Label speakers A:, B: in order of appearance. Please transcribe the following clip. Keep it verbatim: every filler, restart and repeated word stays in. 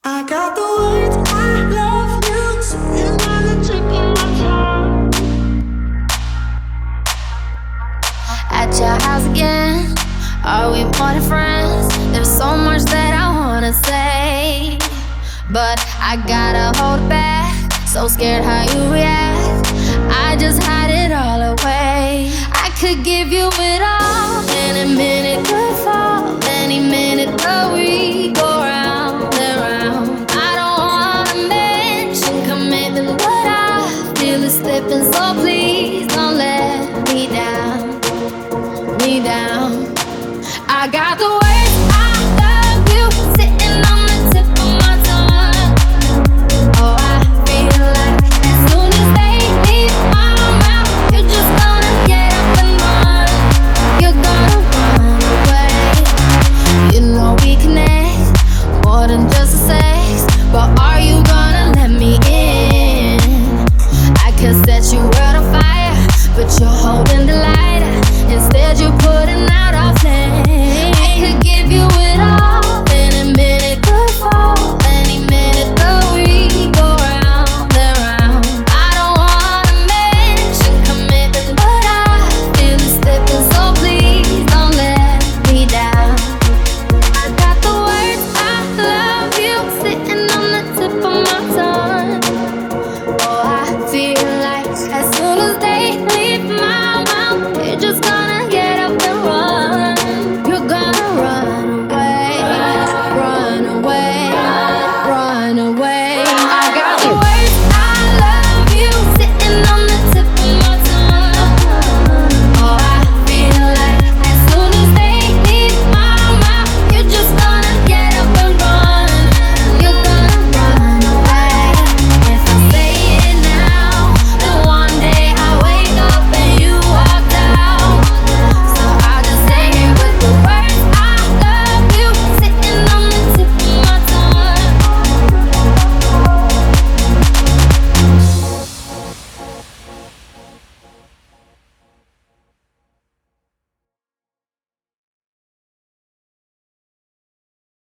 A: I got the words I love you sitting on the tip of my tongue.
B: At your house again, are we more than friends? There's so much that I wanna say, but I gotta hold it back. So scared how you react, I just hide it all away. I could give you it all, any minute could fall, any minute the week or